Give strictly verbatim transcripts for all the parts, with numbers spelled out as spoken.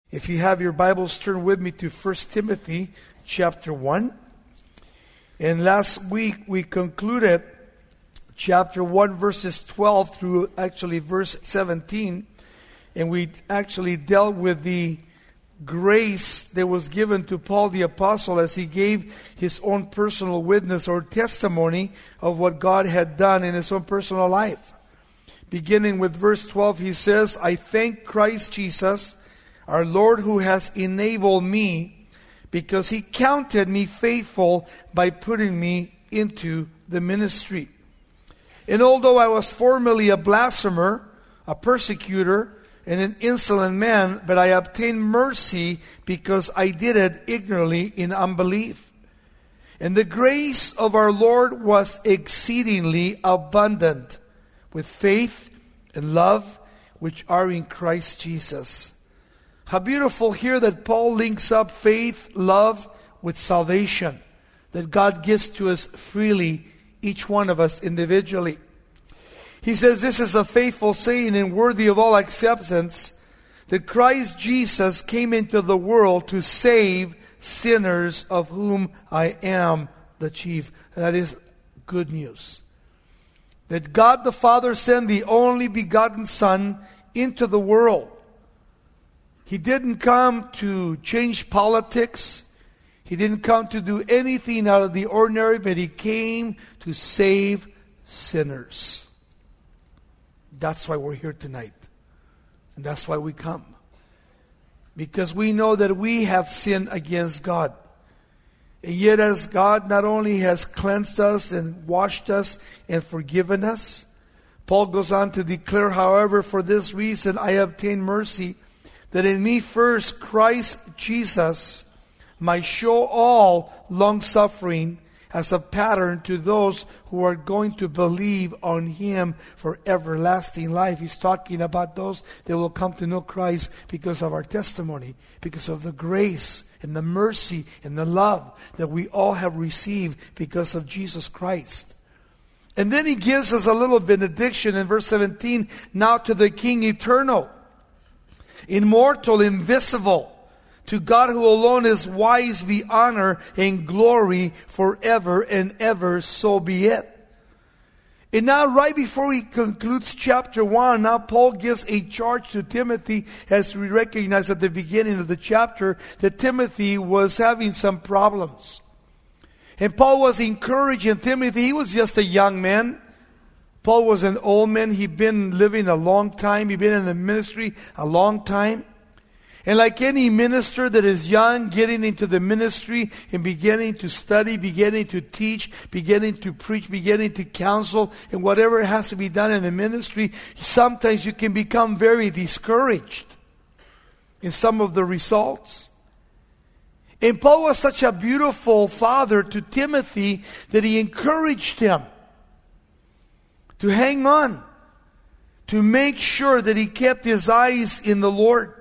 If you have your Bibles, turn with me to First Timothy chapter one. And last week we concluded chapter one, verses twelve through actually verse seventeen. And we actually dealt with the grace that was given to Paul the Apostle as he gave his own personal witness or testimony of what God had done in his own personal life. Beginning with verse twelve, he says, I thank Christ Jesus, our Lord, who has enabled me, because He counted me faithful by putting me into the ministry. And although I was formerly a blasphemer, a persecutor, and an insolent man, but I obtained mercy because I did it ignorantly in unbelief. And the grace of our Lord was exceedingly abundant with faith and love which are in Christ Jesus. How beautiful here that Paul links up faith, love with salvation that God gives to us freely, each one of us individually. He says this is a faithful saying and worthy of all acceptance, that Christ Jesus came into the world to save sinners, of whom I am the chief. That is good news. That God the Father sent the only begotten Son into the world. He didn't come to change politics. He didn't come to do anything out of the ordinary, but He came to save sinners. That's why we're here tonight. And that's why we come. Because we know that we have sinned against God. And yet as God not only has cleansed us and washed us and forgiven us, Paul goes on to declare, however, for this reason I obtain mercy, that in me first Christ Jesus might show all long-suffering as a pattern to those who are going to believe on Him for everlasting life. He's talking about those that will come to know Christ because of our testimony, because of the grace and the mercy and the love that we all have received because of Jesus Christ. And then he gives us a little benediction in verse seventeen, now to the King eternal, immortal, invisible, to God who alone is wise, be honor and glory forever and ever, so be it. And now right before he concludes chapter one, now Paul gives a charge to Timothy, as we recognize at the beginning of the chapter that Timothy was having some problems. And Paul was encouraging Timothy. He was just a young man. Paul was an old man. He'd been living a long time. He'd been in the ministry a long time. And like any minister that is young, getting into the ministry and beginning to study, beginning to teach, beginning to preach, beginning to counsel, and whatever has to be done in the ministry, sometimes you can become very discouraged in some of the results. And Paul was such a beautiful father to Timothy that he encouraged him to hang on, to make sure that he kept his eyes in the Lord.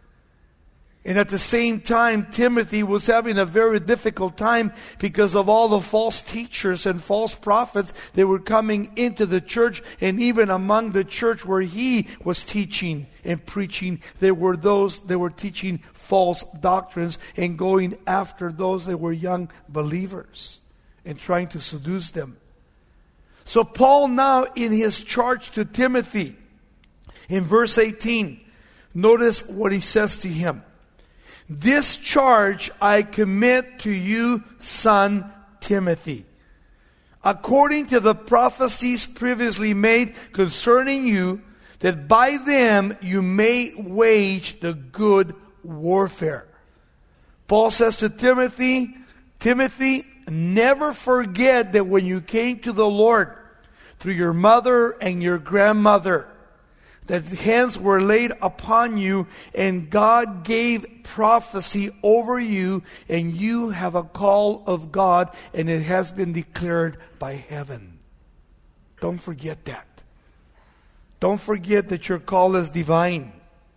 And at the same time, Timothy was having a very difficult time because of all the false teachers and false prophets that were coming into the church. And even among the church where he was teaching and preaching, there were those that were teaching false doctrines and going after those that were young believers and trying to seduce them. So Paul now in his charge to Timothy, in verse eighteen, notice what he says to him. This charge I commit to you, son Timothy, according to the prophecies previously made concerning you, that by them you may wage the good warfare. Paul says to Timothy, Timothy, never forget that when you came to the Lord through your mother and your grandmother, that hands were laid upon you and God gave prophecy over you, and you have a call of God and it has been declared by heaven. Don't forget that. Don't forget that your call is divine.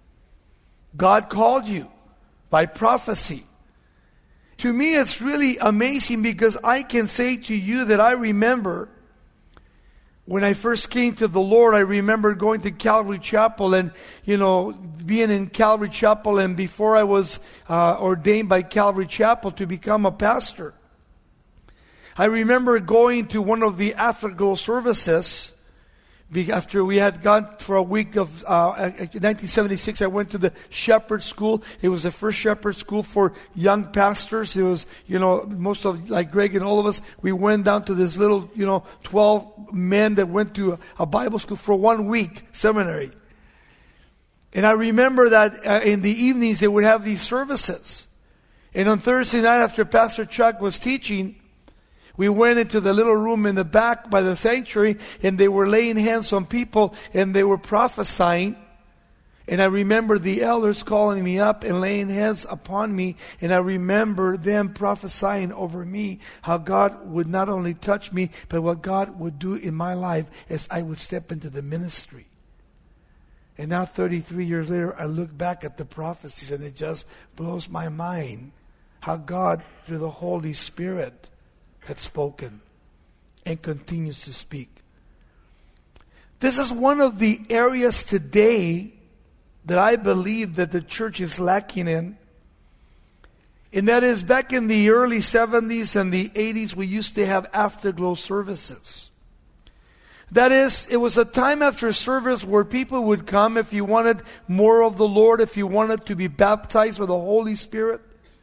God called you by prophecy. To me, it's really amazing because I can say to you that I remember When I first came to the Lord, I remember going to Calvary Chapel and, you know, being in Calvary Chapel, and before I was uh, ordained by Calvary Chapel to become a pastor, I remember going to one of the afterglow services. After we had gone for a week of, uh, in nineteen seventy-six, I went to the shepherd school. It was the first shepherd school for young pastors. It was, you know, most of, like Greg and all of us, we went down to this little, you know, twelve men that went to a, a Bible school for one week, seminary. And I remember that uh, in the evenings they would have these services. And on Thursday night after Pastor Chuck was teaching, we went into the little room in the back by the sanctuary, and they were laying hands on people, and they were prophesying. And I remember the elders calling me up and laying hands upon me, and I remember them prophesying over me how God would not only touch me, but what God would do in my life as I would step into the ministry. And now thirty-three years later, I look back at the prophecies, and it just blows my mind how God, through the Holy Spirit, had spoken and continues to speak. This is one of the areas today that I believe that the church is lacking in. And that is, back in the early seventies and the eighties, we used to have afterglow services. That is, it was a time after service where people would come if you wanted more of the Lord, if you wanted to be baptized with the Holy Spirit.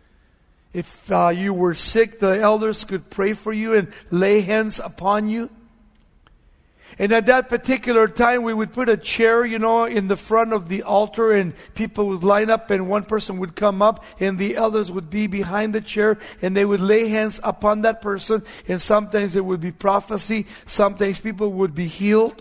If uh, you were sick, the elders could pray for you and lay hands upon you. And at that particular time, we would put a chair, you know, in the front of the altar, and people would line up, and one person would come up, and the elders would be behind the chair, and they would lay hands upon that person. And sometimes there would be prophecy. Sometimes people would be healed.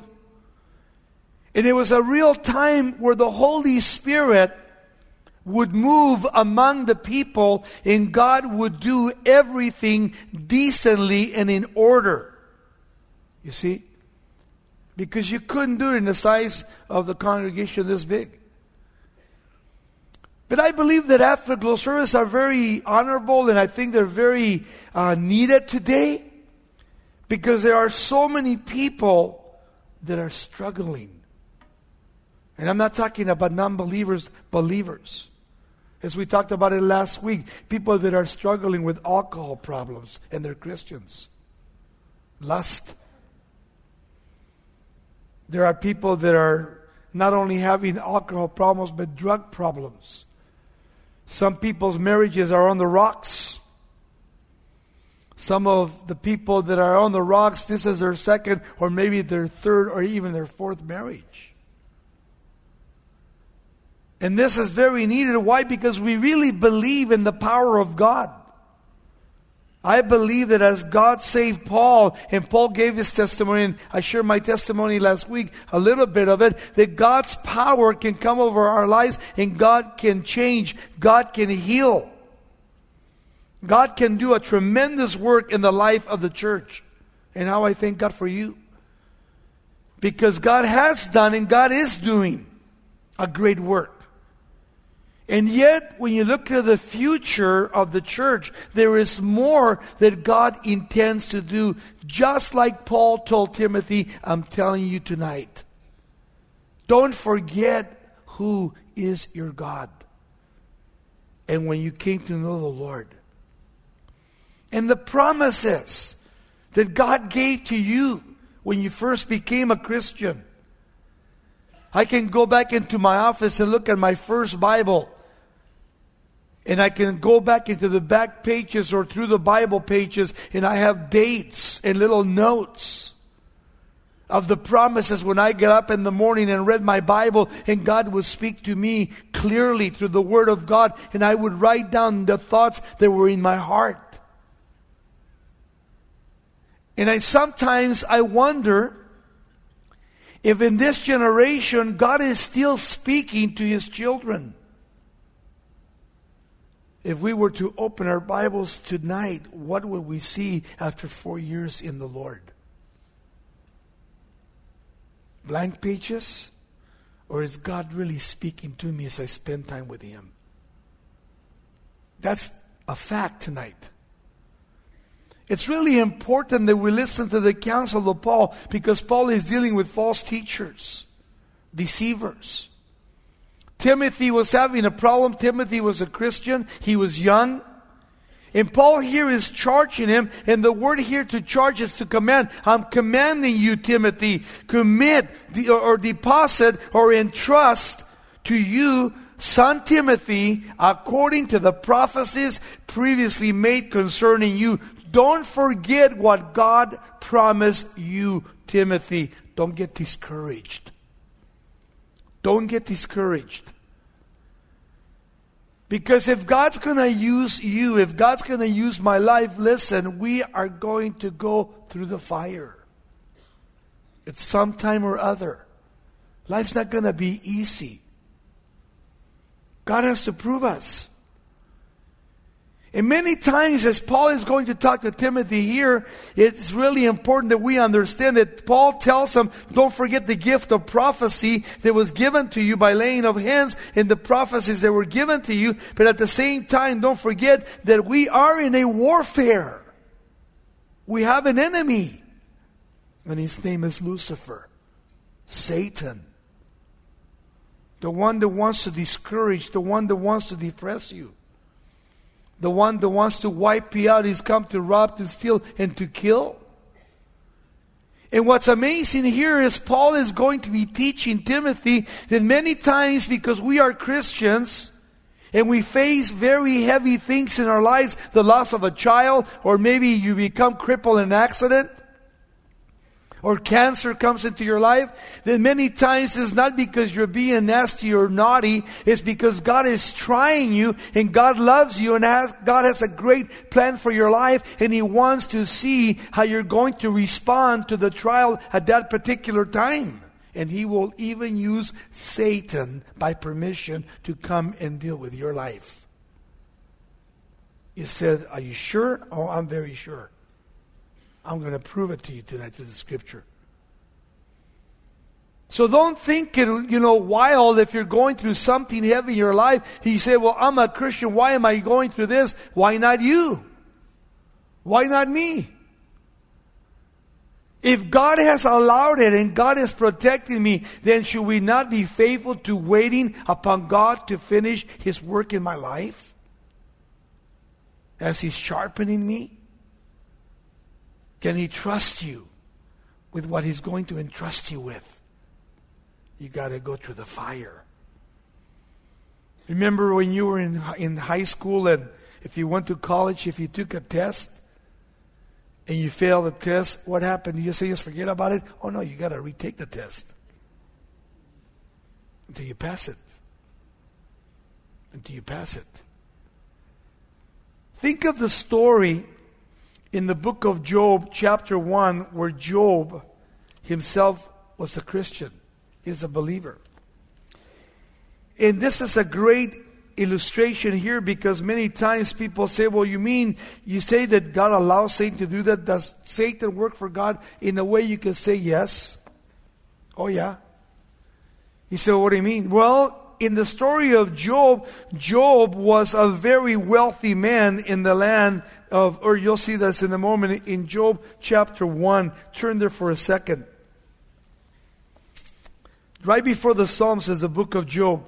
And it was a real time where the Holy Spirit would move among the people, and God would do everything decently and in order. You see? Because you couldn't do it in the size of the congregation this big. But I believe that afterglow services are very honorable, and I think they're very uh, needed today, because there are so many people that are struggling. And I'm not talking about non-believers, believers. As we talked about it last week, people that are struggling with alcohol problems, and they're Christians. Lust. There are people that are not only having alcohol problems, but drug problems. Some people's marriages are on the rocks. Some of the people that are on the rocks, this is their second or maybe their third or even their fourth marriage. And this is very needed. Why? Because we really believe in the power of God. I believe that as God saved Paul, and Paul gave his testimony, and I shared my testimony last week, a little bit of it, that God's power can come over our lives, and God can change, God can heal. God can do a tremendous work in the life of the church. And how I thank God for you. Because God has done and God is doing a great work. And yet, when you look at the future of the church, there is more that God intends to do. Just like Paul told Timothy, I'm telling you tonight. Don't forget who is your God. And when you came to know the Lord. And the promises that God gave to you when you first became a Christian. I can go back into my office and look at my first Bible. And I can go back into the back pages or through the Bible pages, and I have dates and little notes of the promises when I get up in the morning and read my Bible, and God would speak to me clearly through the Word of God, and I would write down the thoughts that were in my heart. And I sometimes I wonder if in this generation God is still speaking to His children. If we were to open our Bibles tonight, what would we see after four years in the Lord? Blank pages? Or is God really speaking to me as I spend time with Him? That's a fact tonight. It's really important that we listen to the counsel of Paul, because Paul is dealing with false teachers, deceivers. Timothy was having a problem. Timothy was a Christian. He was young. And Paul here is charging him, and the word here to charge is to command. I'm commanding you, Timothy, commit or deposit or entrust to you, son Timothy, according to the prophecies previously made concerning you. Don't forget what God promised you, Timothy. Don't get discouraged. Don't get discouraged. Because if God's going to use you, if God's going to use my life, listen, we are going to go through the fire. It's sometime or other. Life's not going to be easy. God has to prove us. And many times, as Paul is going to talk to Timothy here, it's really important that we understand that Paul tells him, don't forget the gift of prophecy that was given to you by laying of hands and the prophecies that were given to you. But at the same time, don't forget that we are in a warfare. We have an enemy. And his name is Lucifer, Satan. The one that wants to discourage, the one that wants to depress you. The one that wants to wipe you out. He's come to rob, to steal, and to kill. And what's amazing here is Paul is going to be teaching Timothy that many times, because we are Christians and we face very heavy things in our lives, the loss of a child, or maybe you become crippled in an accident, or cancer comes into your life, then many times it's not because you're being nasty or naughty. It's because God is trying you, and God loves you, and has, God has a great plan for your life, and He wants to see how you're going to respond to the trial at that particular time. And He will even use Satan by permission to come and deal with your life. You said, are you sure? Oh, I'm very sure. I'm going to prove it to you tonight through the Scripture. So don't think it, you know, wild if you're going through something heavy in your life. You say, well, I'm a Christian. Why am I going through this? Why not you? Why not me? If God has allowed it and God is protecting me, then should we not be faithful to waiting upon God to finish His work in my life? As He's sharpening me? Can He trust you with what He's going to entrust you with? You got to go through the fire. Remember when you were in, in high school, and if you went to college, if you took a test and you failed the test, what happened? You say, just forget about it? Oh no, you got to retake the test until you pass it. Until you pass it. Think of the story in the book of Job, chapter one, where Job himself was a Christian. He was a believer. And this is a great illustration here, because many times people say, well, you mean, you say that God allows Satan to do that? Does Satan work for God? In a way you can say yes. Oh yeah. You say, well, what do you mean? Well, in the story of Job, Job was a very wealthy man in the land of, or you'll see this in a moment, in Job chapter one. Turn there for a second. Right before the Psalms is the book of Job.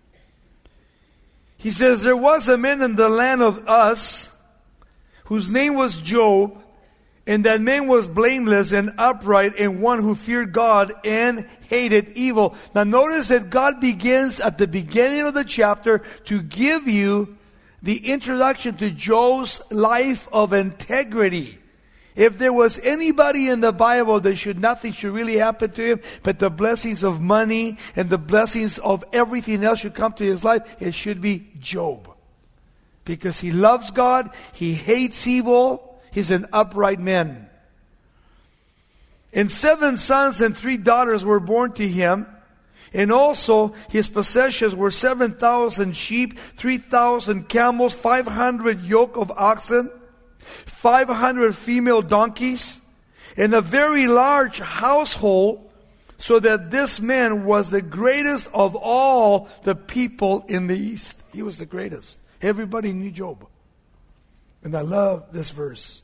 He says, there was a man in the land of Uz, whose name was Job, and that man was blameless and upright, and one who feared God and hated evil. Now notice that God begins at the beginning of the chapter to give you the introduction to Job's life of integrity. If there was anybody in the Bible that should nothing should really happen to him, but the blessings of money and the blessings of everything else should come to his life, it should be Job. Because he loves God, he hates evil, he's an upright man. And seven sons and three daughters were born to him. And also his possessions were seven thousand sheep, three thousand camels, five hundred yoke of oxen, five hundred female donkeys, and a very large household, so that this man was the greatest of all the people in the East. He was the greatest. Everybody knew Job. And I love this verse.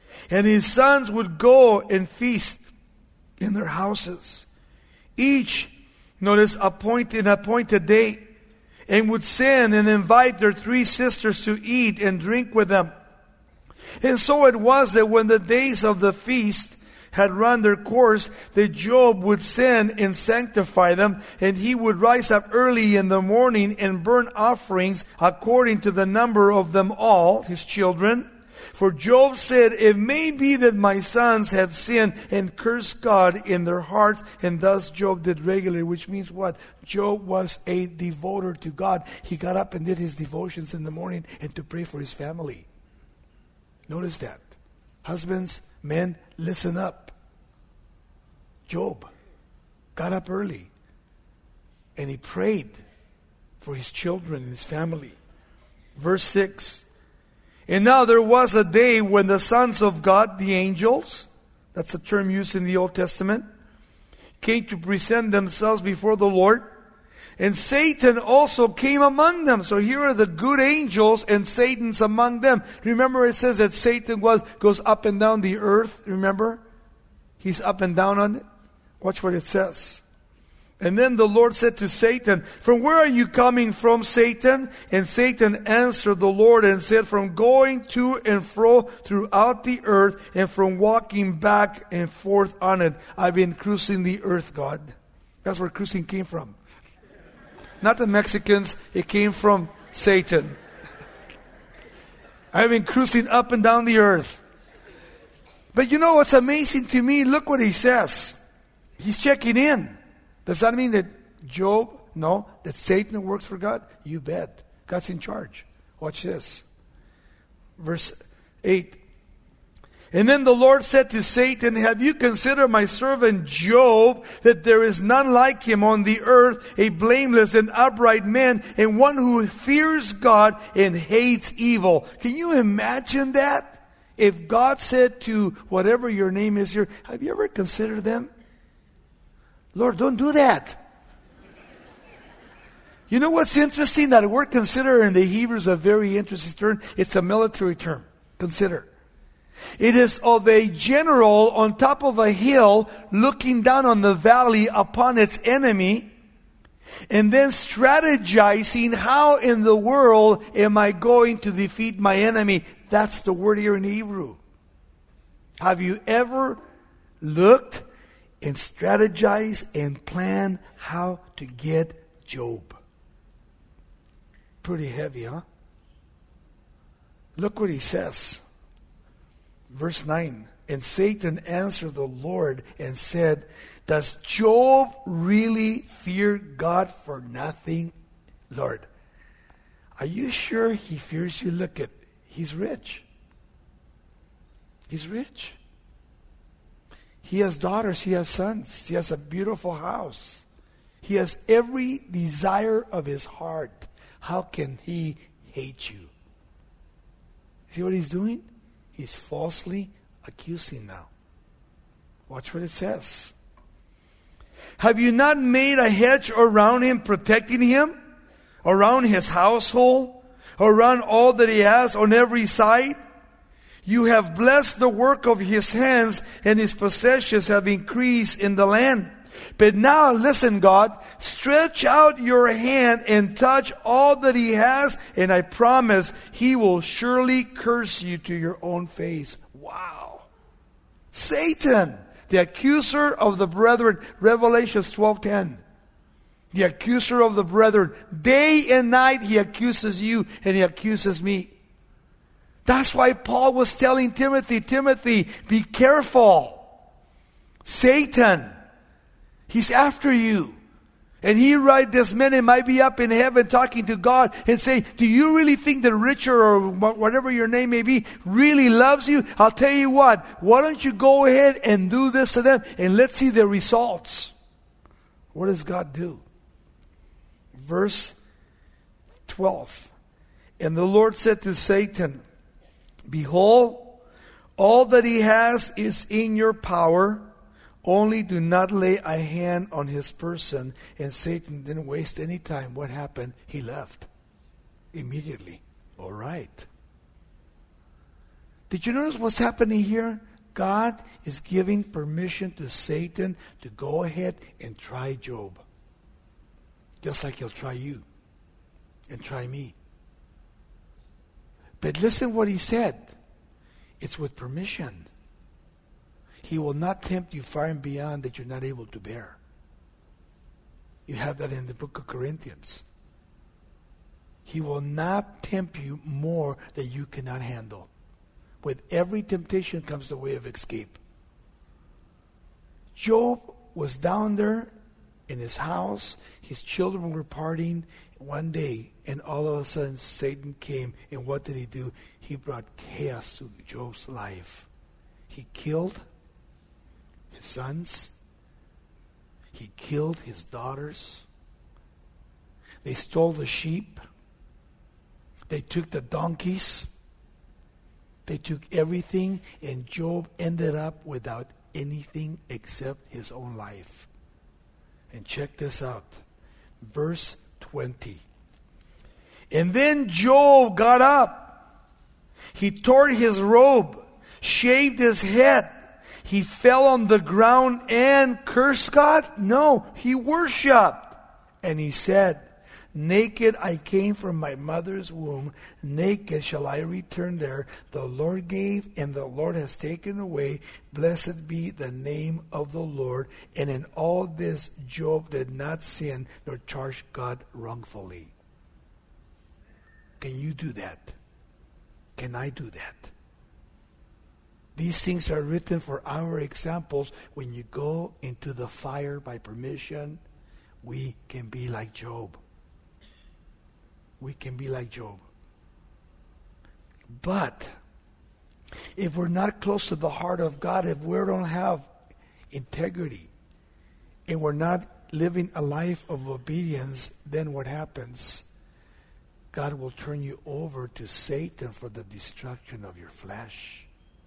And his sons would go and feast in their houses, each, notice, appointed appointed day, and would send and invite their three sisters to eat and drink with them. And so it was that when the days of the feast had run their course, that Job would send and sanctify them, and he would rise up early in the morning and burn offerings according to the number of them all, his children. For Job said, it may be that my sons have sinned and cursed God in their hearts. And thus Job did regularly, which means what? Job was a devoter to God. He got up and did his devotions in the morning and to pray for his family. Notice that. Husbands, men, listen up. Job got up early and he prayed for his children and his family. Verse six. And now there was a day when the sons of God, the angels, that's a term used in the Old Testament, came to present themselves before the Lord. And Satan also came among them. So here are the good angels and Satan's among them. Remember it says that Satan was goes up and down the earth. Remember? He's up and down on it. Watch what it says. And then the Lord said to Satan, from where are you coming from, Satan? And Satan answered the Lord and said, from going to and fro throughout the earth and from walking back and forth on it. I've been cruising the earth, God. That's where cruising came from. Not the Mexicans, it came from Satan. I've been cruising up and down the earth. But you know what's amazing to me? Look what he says. He's checking in. Does that mean that Job, no, that Satan works for God? You bet. God's in charge. Watch this. Verse eight. And then the Lord said to Satan, have you considered my servant Job, that there is none like him on the earth, a blameless and upright man, and one who fears God and hates evil? Can you imagine that? If God said to whatever your name is here, have you ever considered them? Lord, don't do that. You know what's interesting? That word consider in the Hebrew is a very interesting term. It's a military term. Consider. It is of a general on top of a hill looking down on the valley upon its enemy and then strategizing how in the world am I going to defeat my enemy. That's the word here in Hebrew. Have you ever looked and strategize and plan how to get Job? Pretty heavy, huh? Look what he says. Verse nine. And Satan answered the Lord and said, does Job really fear God for nothing? Lord, are you sure he fears you? Look at, he's rich. He's rich. He has daughters, he has sons, he has a beautiful house. He has every desire of his heart. How can he hate you? See what he's doing? He's falsely accusing now. Watch what it says. Have you not made a hedge around him, protecting him? Around his household? Around all that he has on every side? You have blessed the work of his hands, and his possessions have increased in the land. But now, listen, God, stretch out your hand and touch all that he has, and I promise he will surely curse you to your own face. Wow. Satan, the accuser of the brethren, Revelation twelve ten. The accuser of the brethren. Day and night he accuses you and he accuses me. That's why Paul was telling Timothy, Timothy, be careful. Satan, he's after you. And he right this minute might be up in heaven talking to God and say, do you really think that Richard or whatever your name may be really loves you? I'll tell you what, why don't you go ahead and do this to them and let's see the results. What does God do? Verse twelve. And the Lord said to Satan, behold, all that he has is in your power. Only do not lay a hand on his person. And Satan didn't waste any time. What happened? He left immediately. All right. Did you notice what's happening here? God is giving permission to Satan to go ahead and try Job. Just like he'll try you and try me. But listen what he said. It's with permission. He will not tempt you far and beyond that you're not able to bear. You have that in the book of Corinthians. He will not tempt you more that you cannot handle. With every temptation comes the way of escape. Job was down there in his house. His children were partying one day, and all of a sudden Satan came, and what did he do? He brought chaos to Job's life. He killed his sons. He killed his daughters. They stole the sheep. They took the donkeys. They took everything, and Job ended up without anything except his own life. And check this out. Verse twenty. And then Job got up. He tore his robe, shaved his head. He fell on the ground and cursed God? No, he worshiped. And he said, naked I came from my mother's womb, naked shall I return there. The Lord gave, and the Lord has taken away. Blessed be the name of the Lord. And in all this Job did not sin nor charge God wrongfully. Can you do that? Can I do that? These things are written for our examples. When you go into the fire by permission, we can be like Job. We can be like Job. But if we're not close to the heart of God, if we don't have integrity, and we're not living a life of obedience, then what happens? God will turn you over to Satan for the destruction of your flesh.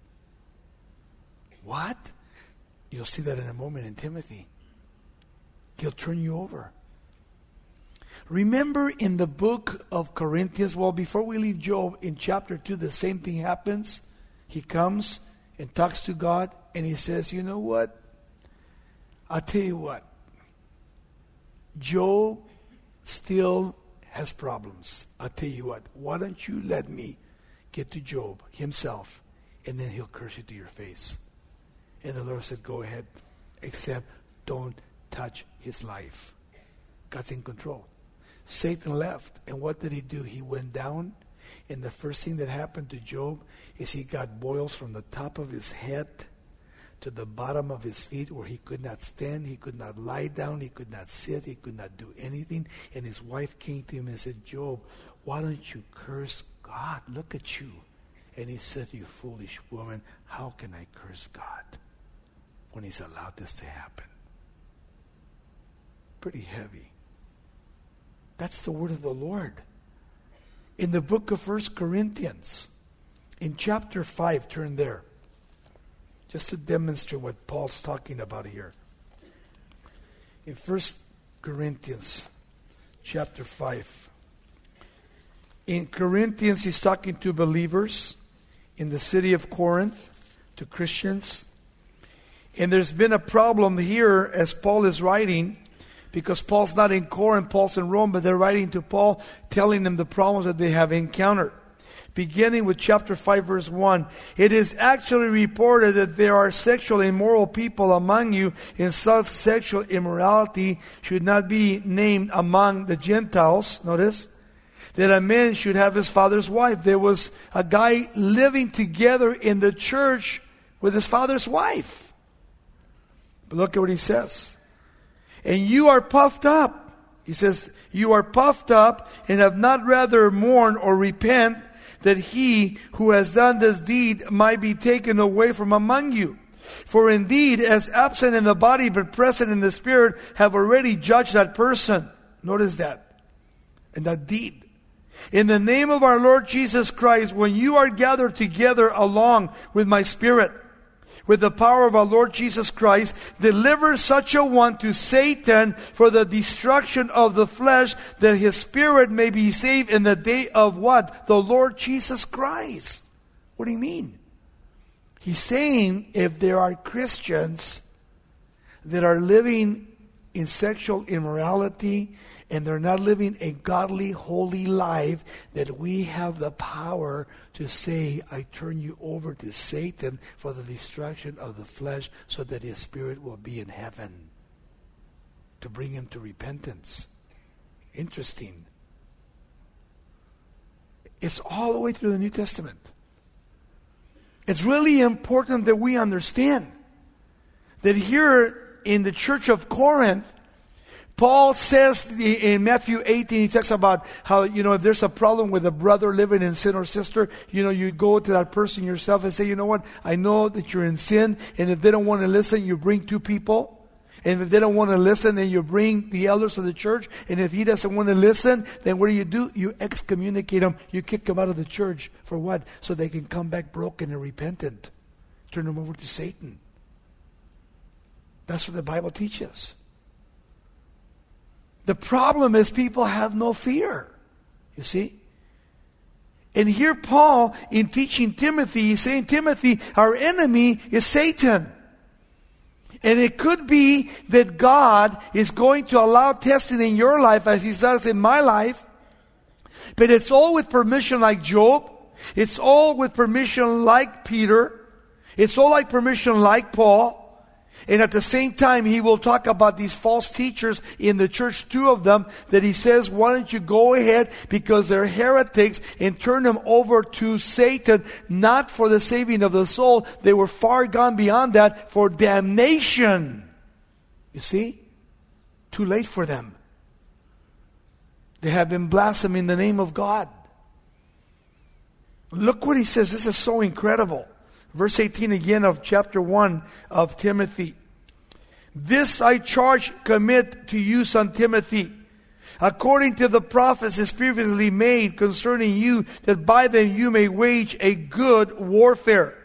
What? You'll see that in a moment in Timothy. He'll turn you over. Remember in the book of Corinthians, well, before we leave Job, in chapter two, the same thing happens. He comes and talks to God, and he says, you know what? I'll tell you what. Job still has problems. I'll tell you what. Why don't you let me get to Job himself, and then he'll curse you to your face. And the Lord said, go ahead, except don't touch his life. God's in control. Satan left, and what did he do? He went down, and the first thing that happened to Job is he got boils from the top of his head to the bottom of his feet, where he could not stand, he could not lie down, he could not sit, he could not do anything. And his wife came to him and said, Job, why don't you curse God? Look at you. And he said, you foolish woman, how can I curse God when he's allowed this to happen? Pretty heavy. That's the word of the Lord. In the book of First Corinthians, in chapter five, turn there, just to demonstrate what Paul's talking about here. In First Corinthians, chapter five. In Corinthians, he's talking to believers in the city of Corinth, to Christians. And there's been a problem here as Paul is writing, because Paul's not in Corinth, Paul's in Rome, but they're writing to Paul, telling him the problems that they have encountered. Beginning with chapter five, verse one. It is actually reported that there are sexually immoral people among you, and such sexual immorality should not be named among the Gentiles. Notice that a man should have his father's wife. There was a guy living together in the church with his father's wife. But look at what he says. And you are puffed up. He says, you are puffed up and have not rather mourned or repent that he who has done this deed might be taken away from among you. For indeed, as absent in the body but present in the spirit, have already judged that person. Notice that. And that deed. In the name of our Lord Jesus Christ, when you are gathered together along with my spirit, with the power of our Lord Jesus Christ, deliver such a one to Satan for the destruction of the flesh, that his spirit may be saved in the day of what? The Lord Jesus Christ. What do you mean? He's saying if there are Christians that are living in sexual immorality and they're not living a godly, holy life, that we have the power to say, I turn you over to Satan for the destruction of the flesh so that his spirit will be in heaven, to bring him to repentance. Interesting. It's all the way through the New Testament. It's really important that we understand that here in the church of Corinth, Paul says in Matthew eighteen, he talks about how, you know, if there's a problem with a brother living in sin or sister, you know, you go to that person yourself and say, you know what, I know that you're in sin, and if they don't want to listen, you bring two people. And if they don't want to listen, then you bring the elders of the church. And if he doesn't want to listen, then what do you do? You excommunicate him. You kick him out of the church. For what? So they can come back broken and repentant. Turn them over to Satan. That's what the Bible teaches. The problem is people have no fear. You see? And here Paul, in teaching Timothy, he's saying, Timothy, our enemy is Satan. And it could be that God is going to allow testing in your life as he does in my life. But it's all with permission like Job. It's all with permission like Peter. It's all like permission like Paul. And at the same time, he will talk about these false teachers in the church, two of them, that he says, why don't you go ahead because they're heretics and turn them over to Satan, not for the saving of the soul. They were far gone beyond that for damnation. You see? Too late for them. They have been blaspheming the name of God. Look what he says. This is so incredible. Verse eighteen again of chapter one of Timothy. This I charge, commit to you, son Timothy, according to the prophecies previously made concerning you, that by them you may wage a good warfare.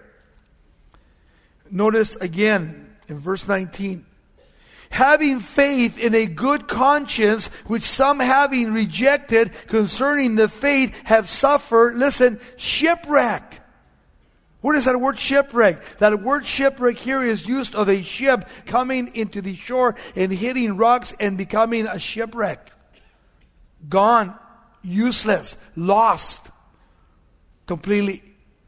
Notice again in verse nineteen. Having faith in a good conscience, which some having rejected concerning the faith have suffered, listen, shipwreck. What is that word shipwreck? That word shipwreck here is used of a ship coming into the shore and hitting rocks and becoming a shipwreck. Gone, useless, lost, completely.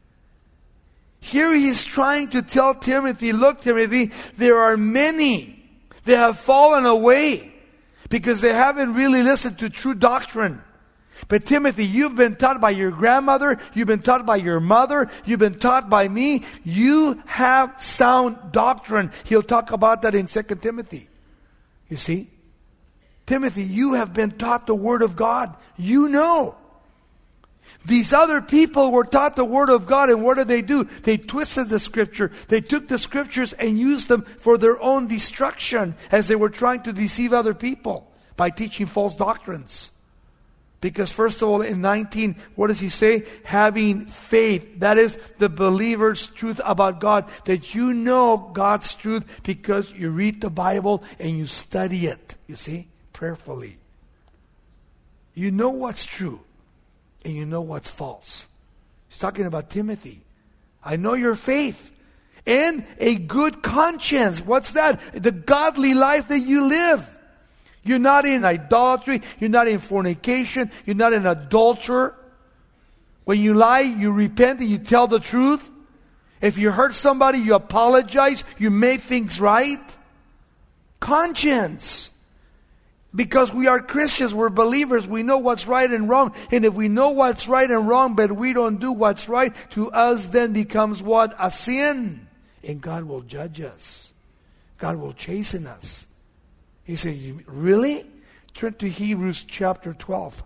Here he's trying to tell Timothy, look Timothy, there are many that have fallen away because they haven't really listened to true doctrine. But Timothy, you've been taught by your grandmother, you've been taught by your mother, you've been taught by me. You have sound doctrine. He'll talk about that in Second Timothy. You see? Timothy, you have been taught the Word of God. You know. These other people were taught the Word of God, and what did they do? They twisted the Scripture. They took the Scriptures and used them for their own destruction as they were trying to deceive other people by teaching false doctrines. Because first of all, in nineteen, what does he say? Having faith. That is the believer's truth about God. That you know God's truth because you read the Bible and you study it. You see? Prayerfully. You know what's true. And you know what's false. He's talking about Timothy. I know your faith. And a good conscience. What's that? The godly life that you live. You're not in idolatry. You're not in fornication. You're not an adulterer. When you lie, you repent and you tell the truth. If you hurt somebody, you apologize. You make things right. Conscience. Because we are Christians, we're believers, we know what's right and wrong. And if we know what's right and wrong, but we don't do what's right, to us then becomes what? A sin. And God will judge us. God will chasten us. He said, really? Turn to Hebrews chapter twelve.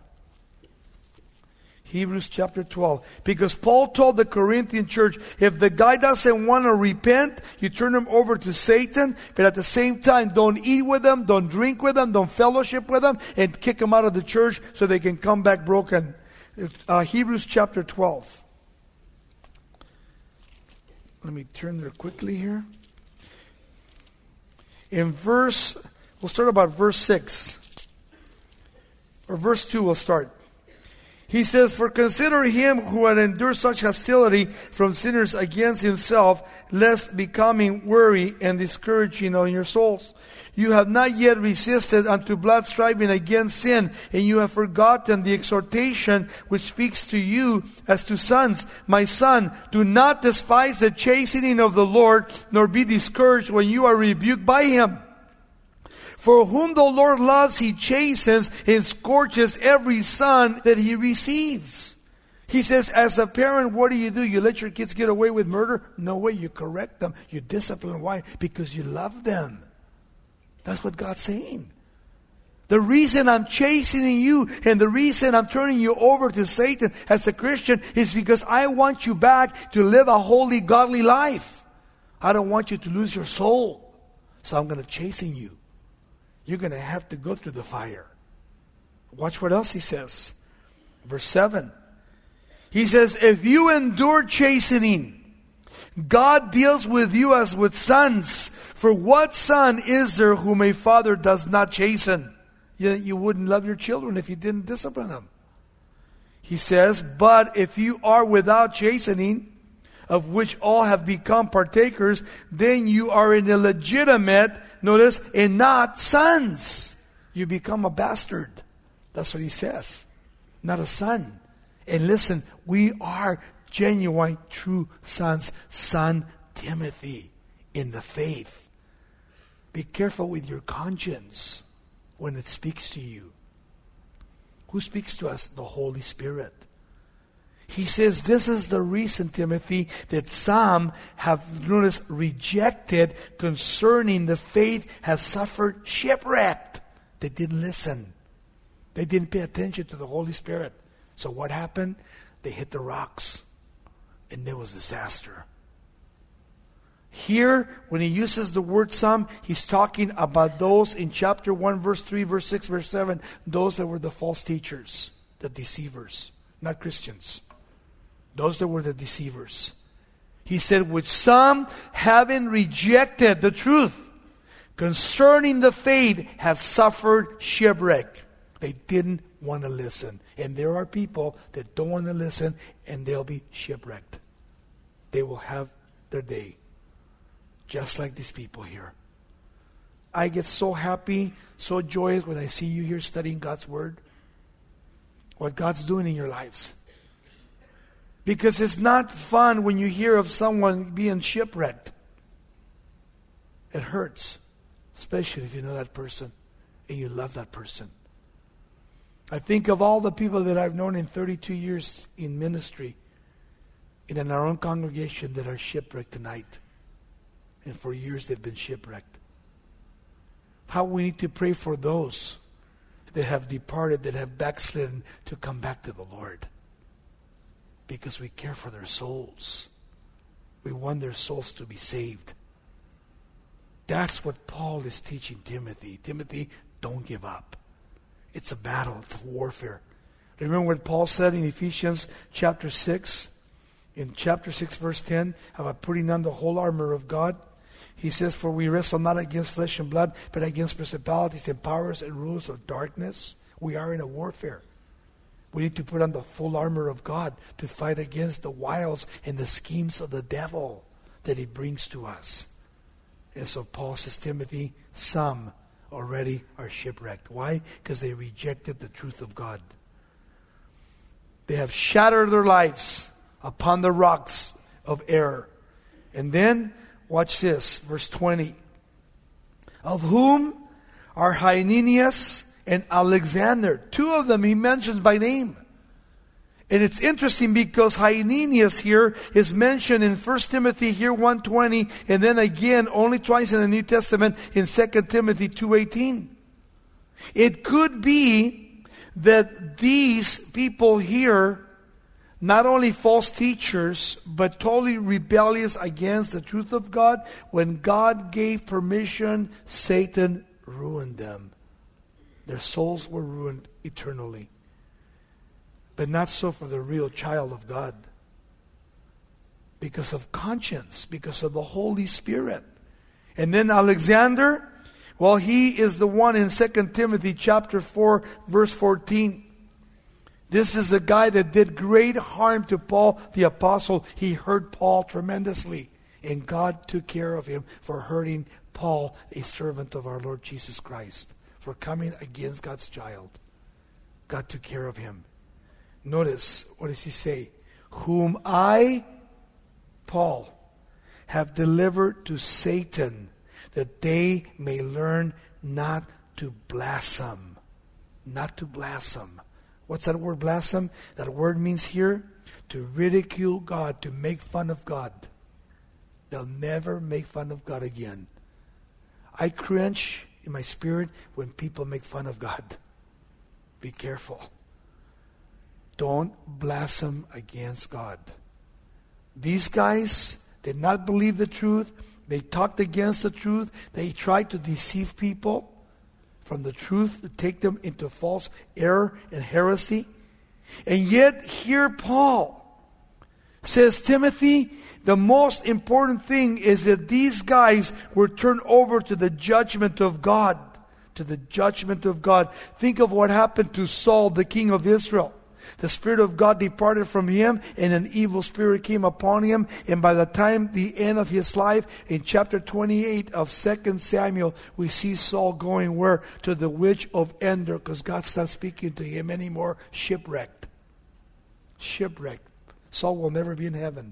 Hebrews chapter twelve. Because Paul told the Corinthian church, if the guy doesn't want to repent, you turn him over to Satan. But at the same time, don't eat with them, don't drink with them, don't fellowship with them, and kick them out of the church so they can come back broken. Uh, Hebrews chapter twelve. Let me turn there quickly here. In verse... We'll start about verse six. Or verse two we'll start. He says, for consider him who had endured such hostility from sinners against himself, lest becoming weary and discouraging on your souls. You have not yet resisted unto blood striving against sin, and you have forgotten the exhortation which speaks to you as to sons. My son, do not despise the chastening of the Lord, nor be discouraged when you are rebuked by him. For whom the Lord loves, he chastens and scourges every son that he receives. He says, as a parent, what do you do? You let your kids get away with murder? No way, you correct them. You discipline. Why? Because you love them. That's what God's saying. The reason I'm chastening you and the reason I'm turning you over to Satan as a Christian is because I want you back to live a holy, godly life. I don't want you to lose your soul. So I'm going to chasten you. You're going to have to go through the fire. Watch what else he says. Verse seven. He says, if you endure chastening, God deals with you as with sons. For what son is there whom a father does not chasten? You, you wouldn't love your children if you didn't discipline them. He says, but if you are without chastening, of which all have become partakers, then you are an illegitimate, notice, and not sons. You become a bastard. That's what he says. Not a son. And listen, we are genuine, true sons. Son Timothy in the faith. Be careful with your conscience when it speaks to you. Who speaks to us? The Holy Spirit. He says, this is the reason, Timothy, that some have, notice, rejected concerning the faith, have suffered shipwrecked. They didn't listen. They didn't pay attention to the Holy Spirit. So what happened? They hit the rocks. And there was disaster. Here, when he uses the word some, he's talking about those in chapter one, verse three, verse six, verse seven. Those that were the false teachers, the deceivers, not Christians. Those that were the deceivers. He said, which some, having rejected the truth concerning the faith, have suffered shipwreck. They didn't want to listen. And there are people that don't want to listen, and they'll be shipwrecked. They will have their day. Just like these people here. I get so happy, so joyous when I see you here studying God's Word. What God's doing in your lives. Because it's not fun when you hear of someone being shipwrecked. It hurts. Especially if you know that person and you love that person. I think of all the people that I've known in thirty-two years in ministry and in our own congregation that are shipwrecked tonight. And for years they've been shipwrecked. How we need to pray for those that have departed, that have backslidden, to come back to the Lord. Because we care for their souls. We want their souls to be saved. That's what Paul is teaching Timothy. Timothy, don't give up. It's a battle. It's a warfare. Remember what Paul said in Ephesians chapter six? In chapter six, verse ten, about putting on the whole armor of God. He says, for we wrestle not against flesh and blood, but against principalities and powers and rulers of darkness. We are in a warfare. We need to put on the full armor of God to fight against the wiles and the schemes of the devil that he brings to us. And so Paul says, Timothy, some already are shipwrecked. Why? Because they rejected the truth of God. They have shattered their lives upon the rocks of error. And then, watch this, verse twenty. Of whom are Hymenaeus and Alexander. Two of them he mentions by name. And it's interesting because Hymenaeus here is mentioned in First Timothy here one twenty, and then again only twice in the New Testament in Second Timothy two eighteen. It could be that these people here, not only false teachers, but totally rebellious against the truth of God, when God gave permission, Satan ruined them. Their souls were ruined eternally. But not so for the real child of God. Because of conscience, because of the Holy Spirit. And then Alexander, well, he is the one in Second Timothy chapter four, verse fourteen. This is the guy that did great harm to Paul the apostle. He hurt Paul tremendously. And God took care of him for hurting Paul, a servant of our Lord Jesus Christ, for coming against God's child. God took care of him. Notice, what does he say? Whom I, Paul, have delivered to Satan, that they may learn not to blaspheme. Not to blaspheme. What's that word, blaspheme? That word means here, to ridicule God, to make fun of God. They'll never make fun of God again. I cringe in my spirit when people make fun of God. Be careful. Don't blaspheme against God. These guys did not believe the truth. They talked against the truth. They tried to deceive people from the truth, to take them into false error and heresy. And yet here Paul says, Timothy, the most important thing is that these guys were turned over to the judgment of God. To the judgment of God. Think of what happened to Saul, the king of Israel. The Spirit of God departed from him, and an evil spirit came upon him. And by the time the end of his life, in chapter twenty-eight of Second Samuel, we see Saul going where? To the witch of Endor, because God's not speaking to him anymore. Shipwrecked. Shipwrecked. Saul will never be in heaven.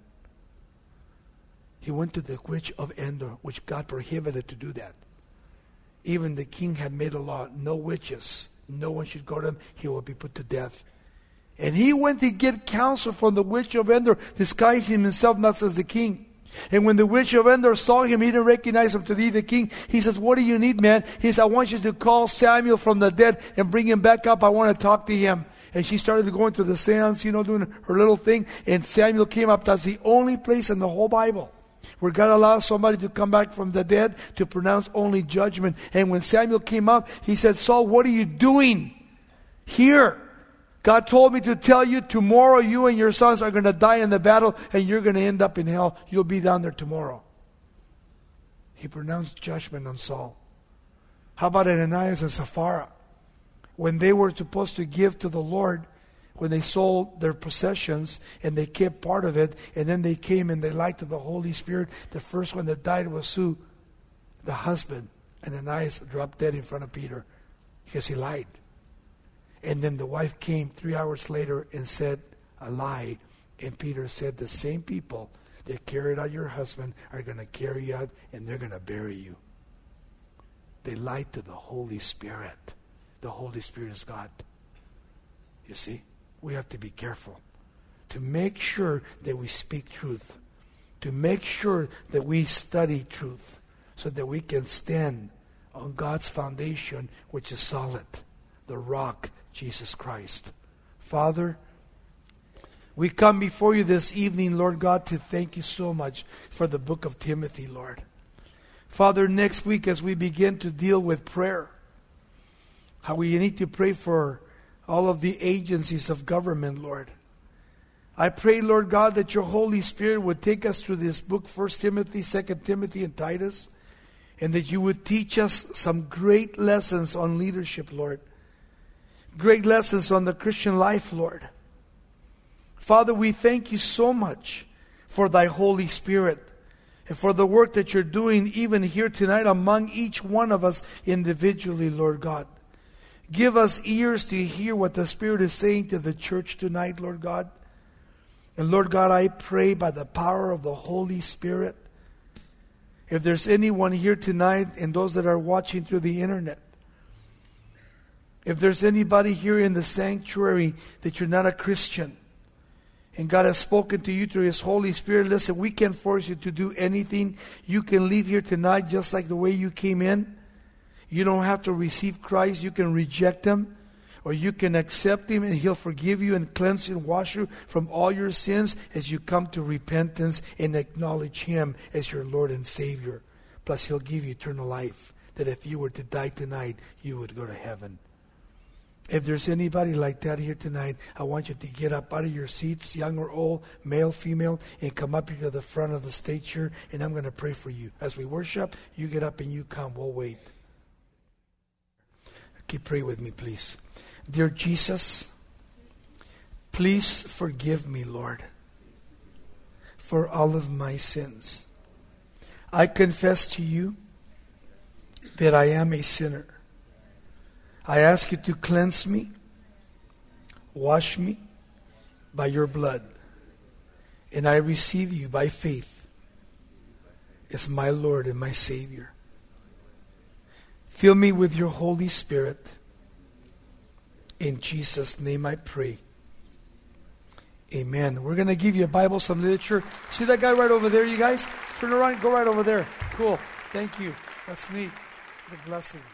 He went to the witch of Endor, which God prohibited to do that. Even the king had made a law, no witches. No one should go to him. He will be put to death. And he went to get counsel from the witch of Endor, disguising himself not as the king. And when the witch of Endor saw him, he didn't recognize him to be the king. He says, what do you need, man? He says, I want you to call Samuel from the dead and bring him back up. I want to talk to him. And she started going to the seance, you know, doing her little thing. And Samuel came up. That's the only place in the whole Bible where God allows somebody to come back from the dead to pronounce only judgment. And when Samuel came up, he said, Saul, what are you doing here? God told me to tell you tomorrow you and your sons are going to die in the battle and you're going to end up in hell. You'll be down there tomorrow. He pronounced judgment on Saul. How about Ananias and Sapphira? When they were supposed to give to the Lord, when they sold their possessions and they kept part of it, and then they came and they lied to the Holy Spirit, the first one that died was who? The husband. Ananias dropped dead in front of Peter because he lied. And then the wife came three hours later and said a lie. And Peter said, the same people that carried out your husband are going to carry you out and they're going to bury you. They lied to the Holy Spirit. The Holy Spirit is God. You see, we have to be careful to make sure that we speak truth, to make sure that we study truth so that we can stand on God's foundation, which is solid, the rock, Jesus Christ. Father, we come before you this evening, Lord God, to thank you so much for the book of Timothy, Lord. Father, next week as we begin to deal with prayer, how we need to pray for all of the agencies of government, Lord. I pray, Lord God, that your Holy Spirit would take us through this book, First Timothy, Second Timothy, and Titus, and that you would teach us some great lessons on leadership, Lord. Great lessons on the Christian life, Lord. Father, we thank you so much for thy Holy Spirit and for the work that you're doing even here tonight among each one of us individually, Lord God. Give us ears to hear what the Spirit is saying to the church tonight, Lord God. And Lord God, I pray by the power of the Holy Spirit, if there's anyone here tonight and those that are watching through the internet, if there's anybody here in the sanctuary that you're not a Christian, and God has spoken to you through His Holy Spirit, listen, we can't force you to do anything. You can leave here tonight just like the way you came in. You don't have to receive Christ. You can reject Him, or you can accept Him and He'll forgive you and cleanse you and wash you from all your sins as you come to repentance and acknowledge Him as your Lord and Savior. Plus He'll give you eternal life, that if you were to die tonight, you would go to heaven. If there's anybody like that here tonight, I want you to get up out of your seats, young or old, male, female, and come up here to the front of the stage here, and I'm going to pray for you. As we worship, you get up and you come. We'll wait. Okay, pray with me, please. Dear Jesus, Please forgive me, Lord, for all of my sins. I confess to you that I am a sinner. I ask you to cleanse me, wash me by your blood, and I receive you by faith as my Lord and my Savior. Fill me with your Holy Spirit. In Jesus' name I pray. Amen. We're going to give you a Bible, some literature. See that guy right over there, you guys? Turn around, go right over there. Cool. Thank you. That's neat. The blessing.